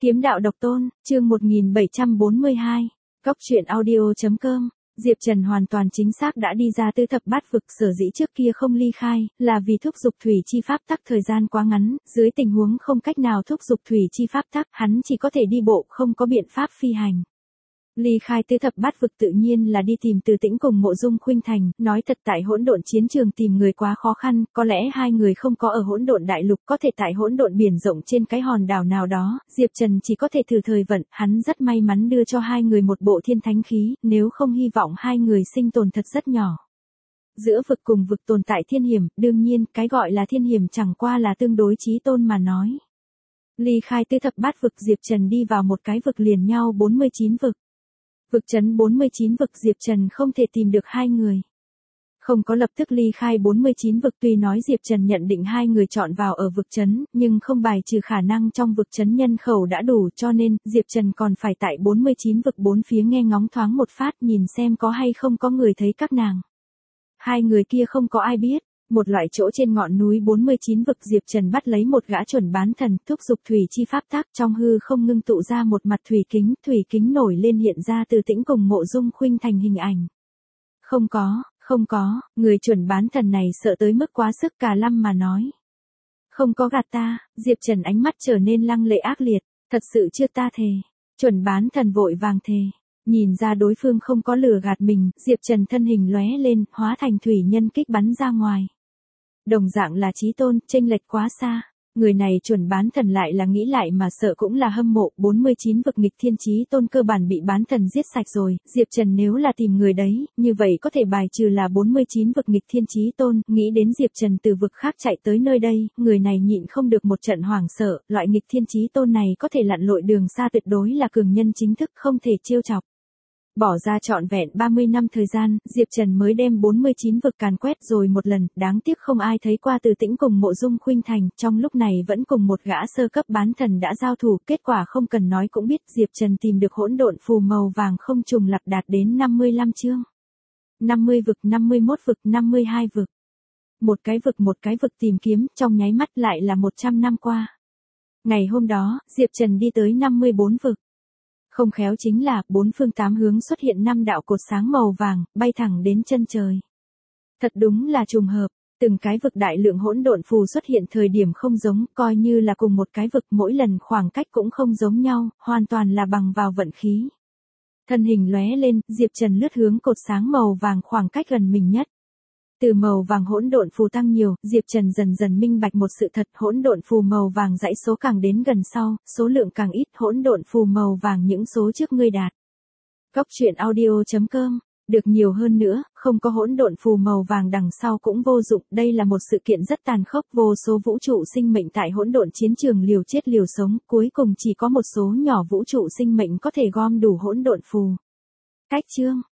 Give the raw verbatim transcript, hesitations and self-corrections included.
Kiếm đạo độc tôn, chương một nghìn bảy trăm bốn mươi hai. Cốc truyện audio.com. Diệp Trần hoàn toàn chính xác đã đi ra tư thập bát vực, sở dĩ trước kia không ly khai, là vì thúc dục thủy chi pháp tắc thời gian quá ngắn, dưới tình huống không cách nào thúc dục thủy chi pháp tắc, hắn chỉ có thể đi bộ, không có biện pháp phi hành. Ly khai tư thập bát vực tự nhiên là đi tìm Từ Tĩnh cùng Mộ Dung Khuynh Thành, nói thật tại hỗn độn chiến trường tìm người quá khó khăn, có lẽ hai người không có ở hỗn độn đại lục, có thể tại hỗn độn biển rộng trên cái hòn đảo nào đó, Diệp Trần chỉ có thể thử thời vận, hắn rất may mắn đưa cho hai người một bộ thiên thánh khí, nếu không hy vọng hai người sinh tồn thật rất nhỏ. Giữa vực cùng vực tồn tại thiên hiểm, đương nhiên, cái gọi là thiên hiểm chẳng qua là tương đối chí tôn mà nói. Ly khai tư thập bát vực, Diệp Trần đi vào một cái vực liền nhau bốn mươi chín vực. Vực trấn bốn mươi chín vực, Diệp Trần không thể tìm được hai người. Không có lập tức ly khai bốn mươi chín vực, tuy nói Diệp Trần nhận định hai người chọn vào ở vực trấn, nhưng không bài trừ khả năng trong vực trấn nhân khẩu đã đủ, cho nên Diệp Trần còn phải tại bốn mươi chín vực bốn phía nghe ngóng thoáng một phát, nhìn xem có hay không có người thấy các nàng. Hai người kia không có ai biết. Một loại chỗ trên ngọn núi bốn mươi chín vực, Diệp Trần bắt lấy một gã chuẩn bán thần, thúc dục thủy chi pháp tác, trong hư không ngưng tụ ra một mặt thủy kính, thủy kính nổi lên hiện ra Từ Tĩnh cùng Mộ Dung Khuynh Thành hình ảnh. Không có, không có, người chuẩn bán thần này sợ tới mức quá sức cả lâm mà nói. Không có gạt ta, Diệp Trần ánh mắt trở nên lăng lệ ác liệt, thật sự chưa ta thề. Chuẩn bán thần vội vàng thề. Nhìn ra đối phương không có lừa gạt mình, Diệp Trần thân hình lóe lên, hóa thành thủy nhân kích bắn ra ngoài. Đồng dạng là chí tôn, chênh lệch quá xa. Người này chuẩn bán thần lại là nghĩ lại mà sợ cũng là hâm mộ, bốn mươi chín vực nghịch thiên chí tôn cơ bản bị bán thần giết sạch rồi, Diệp Trần nếu là tìm người đấy, như vậy có thể bài trừ là bốn mươi chín vực nghịch thiên chí tôn, nghĩ đến Diệp Trần từ vực khác chạy tới nơi đây, người này nhịn không được một trận hoảng sợ, loại nghịch thiên chí tôn này có thể lặn lội đường xa, tuyệt đối là cường nhân chính thức, không thể trêu chọc. Bỏ ra trọn vẹn ba mươi năm thời gian, Diệp Trần mới đem bốn mươi chín vực càn quét rồi một lần, đáng tiếc không ai thấy qua Từ Tĩnh cùng Mộ Dung Khuynh Thành, trong lúc này vẫn cùng một gã sơ cấp bán thần đã giao thủ, kết quả không cần nói cũng biết, Diệp Trần tìm được hỗn độn phù màu vàng không trùng lặp đạt đến năm mươi lăm chương. năm mươi vực, năm mươi mốt vực, năm mươi hai vực. Một cái vực một cái vực tìm kiếm, trong nháy mắt lại là một trăm năm qua. Ngày hôm đó, Diệp Trần đi tới năm mươi bốn vực. Không khéo chính là, bốn phương tám hướng xuất hiện năm đạo cột sáng màu vàng, bay thẳng đến chân trời. Thật đúng là trùng hợp, từng cái vực đại lượng hỗn độn phù xuất hiện thời điểm không giống, coi như là cùng một cái vực mỗi lần khoảng cách cũng không giống nhau, hoàn toàn là bằng vào vận khí. Thân hình lóe lên, Diệp Trần lướt hướng cột sáng màu vàng khoảng cách gần mình nhất. Từ màu vàng hỗn độn phù tăng nhiều, Diệp Trần dần dần minh bạch một sự thật, hỗn độn phù màu vàng dãy số càng đến gần sau, số lượng càng ít, hỗn độn phù màu vàng những số trước ngươi đạt. Cốc truyện audio.com, được nhiều hơn nữa, không có hỗn độn phù màu vàng đằng sau cũng vô dụng, đây là một sự kiện rất tàn khốc, vô số vũ trụ sinh mệnh tại hỗn độn chiến trường liều chết liều sống, cuối cùng chỉ có một số nhỏ vũ trụ sinh mệnh có thể gom đủ hỗn độn phù. Cách chương